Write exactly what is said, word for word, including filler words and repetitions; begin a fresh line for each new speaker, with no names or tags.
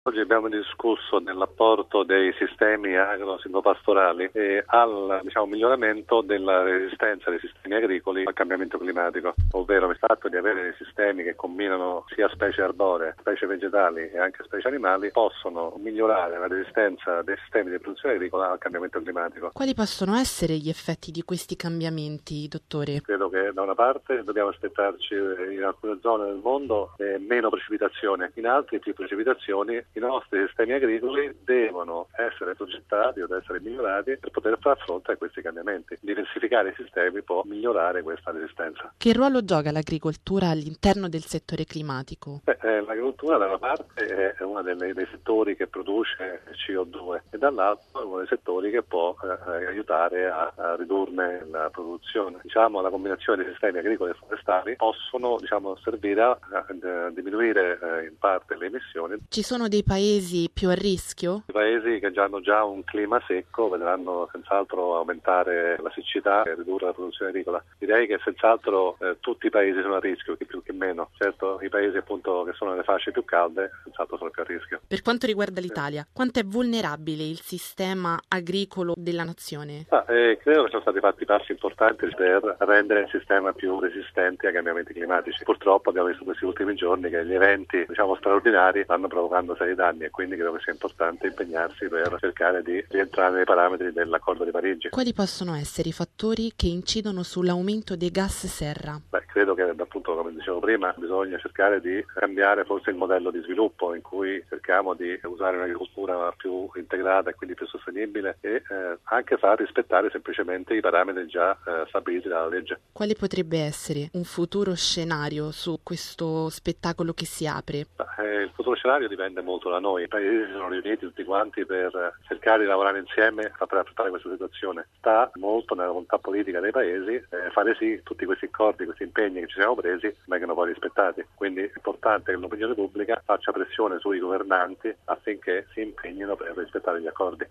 Oggi abbiamo discusso dell'apporto dei sistemi agro-silvopastorali e al diciamo, miglioramento della resistenza dei sistemi agricoli al cambiamento climatico, ovvero il fatto di avere dei sistemi che combinano sia specie arboree, specie vegetali e anche specie animali possono migliorare la resistenza dei sistemi di produzione agricola al cambiamento climatico.
Quali possono essere gli effetti di questi cambiamenti, dottore?
Credo che da una parte dobbiamo aspettarci in alcune zone del mondo eh, meno precipitazione, in altre più precipitazioni. I nostri sistemi agricoli devono essere progettati o essere migliorati per poter far fronte a questi cambiamenti. Diversificare i sistemi può migliorare questa resistenza.
Che ruolo gioca l'agricoltura all'interno del settore climatico?
Beh, eh, l'agricoltura da una parte è uno dei, dei settori che produce C O due e dall'altro è uno dei settori che può eh, aiutare a, a ridurne la produzione. Diciamo la combinazione dei sistemi agricoli e forestali possono diciamo, servire a, a diminuire eh, in parte le emissioni.
Ci sono dei paesi più a rischio?
I paesi che già hanno già un clima secco vedranno senz'altro aumentare la siccità e ridurre la produzione agricola. Direi che senz'altro eh, tutti i paesi sono a rischio, chi più che meno. Certo, i paesi appunto che sono nelle fasce più calde senz'altro sono più a rischio.
Per quanto riguarda l'Italia, quanto è vulnerabile il sistema agricolo della nazione?
Ah, eh, credo che sono stati fatti passi importanti per rendere il sistema più resistente ai cambiamenti climatici. Purtroppo abbiamo visto questi ultimi giorni che gli eventi diciamo straordinari stanno provocando seri danni e quindi credo che sia importante impegnarsi per cercare di rientrare nei parametri dell'accordo di Parigi.
Quali possono essere i fattori che incidono sull'aumento dei gas serra?
Beh, credo che appunto, come dicevo prima, bisogna cercare di cambiare forse il modello di sviluppo in cui cerchiamo di usare un'agricoltura più integrata e quindi più sostenibile e eh, anche far rispettare semplicemente i parametri già eh, stabiliti dalla legge.
Quale potrebbe essere un futuro scenario su questo spettacolo che si apre?
Eh, il futuro scenario dipende molto da noi. I paesi si sono riuniti tutti quanti per cercare di lavorare insieme per affrontare questa situazione. Sta molto nella volontà politica dei paesi eh, fare sì che tutti questi accordi, questi impegni che ci siamo presi vengano poi rispettati. Quindi è importante che l'opinione pubblica faccia pressione sui governanti affinché si impegnino per rispettare gli accordi.